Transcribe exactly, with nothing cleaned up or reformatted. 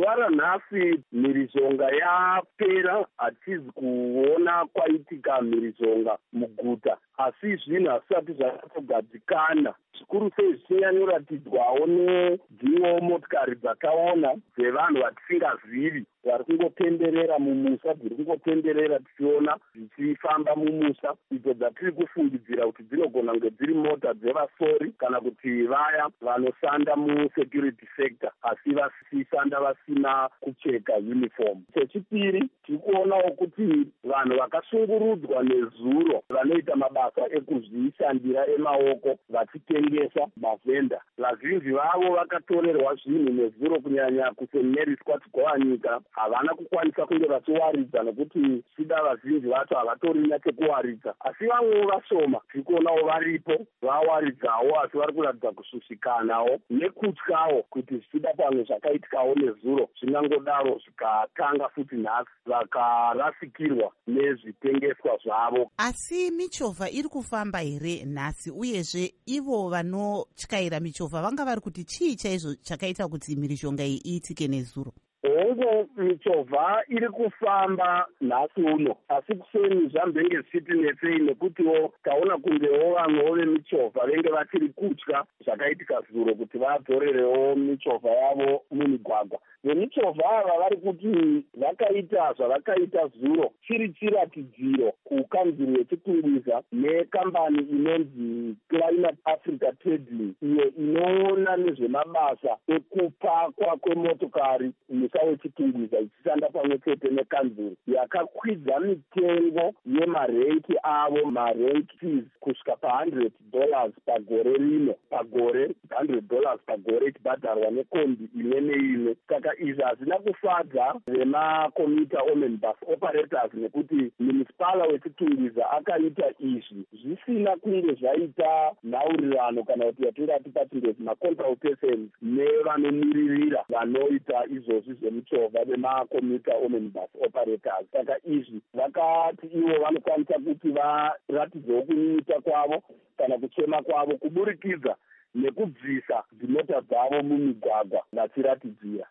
zuva ranhasi mhirizhonga yapera, hatizi kuona kwaitika mhirizhonga muguta, asi zvinhu hazvisati zvakatogadzikana, zvikuru sei zvichinyanyoratidzwawo nedzimwewo motikari dzakaona dzevanhu vatisingazivi vari kungotenderera mumusa, dziri kungotenderera tichiona dzichifamba mumusa, idzo dzatiri kufungidzira kuti dzinogona kunge dziri mota dzevasori kana kuti vaya vanoshanda musecurity sector asi vasishanda vasina kupfeka uniform. Chechipiri, tiri kuonawo kuti vanhu vakasungurudzwa nezuro vanoita mabasa ekuzvishandira emaoko vachitengesa mavhenda, vazhinji vavo vakatorerwa zvinhu nezuro, kunyanya kuSaint Mary's kwatikowanika havana kukwanisa kunge vachiwaridza nokuti shida vazhinji vacho havatorina chekuwaridza, asi vamwewo vashoma tiri kuonawo varipo vawaridzawo asi vari kuratidza kushushikanawo nekutyawo kuti zvichida pamwe zvakaitikawo nezuro zvingangodaro zvikatanga futi nhasi vakarasikirwa nezvitengeswa zvavo. Asi michovha iri kufamba here nhasi, uyezve ivo vanotyaira michovha vanga vari kuti chii chaizvo chakaita kuti mhirizhonga iyi iitike nezuro? Hongu michovha iri kufamba nhasi uno, asi kuseni zvambenge zvichiti netsei nekutiwo taona kungewo vamwewo vemichovha venge vachiri kutya zvakaitika zuro kuti vadzorerewo michovha yavo mumigwagwa. Vemichovha ava vari kuti vakaita zvavakaita zuro chiri chiratidziro kukanzuru yechitungwiza nekambani inonzi Climate Africa Trading, iyo inoona nezvemabasa ekupakwa kwemotokari musa wechitungwiza ichishanda pamwe chete nekanzuru, yakakwidza mitengo yemarenti avo, marenti fees kusvika pa-hundred dollars pagore rino, pagore hundred dollars pagore ichibhadharwa nekombi imwe neimwe. Saka izvi hazvina kufadza vemakomita omen bus operators nekuti municipala wechitungwiza akaita izvi zvisina kunge zvaita nhaurirano kana kuti yatingati pachingezi maconsultations nevanomiririra vanoita izvozvi zvemichovha vemakomita omen bus operators. Saka izvi vakati ivo vanokwanisa kuti varatidzewo kunyunyuta kwavo kana kuchema kwavo kuburikidza nekubvisa dzimota dzavo mumigwagwa vachiratidzira.